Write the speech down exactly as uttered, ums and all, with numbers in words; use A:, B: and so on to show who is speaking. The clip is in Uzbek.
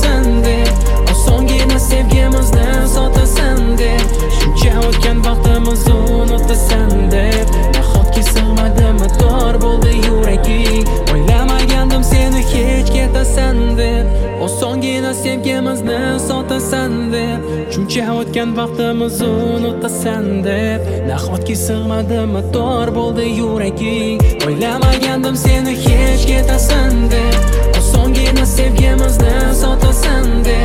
A: ketasan deb, osongina sevgimizni sotasan deb, shuncha o'tgan vaqtimizni unutasan deb. Nahotki sig'madimi, tor bo'ldi yuraging, o'ylamagandim seni hech ketasan deb, osongina sevgimizni sotasan deb, shuncha o'tgan vaqtimizni unutasan deb. Nahotki sig'madimi, tor bo'ldi yuraging, o'ylamagandim seni hech ketasan deb, osongina sevgimizni sotasan deb.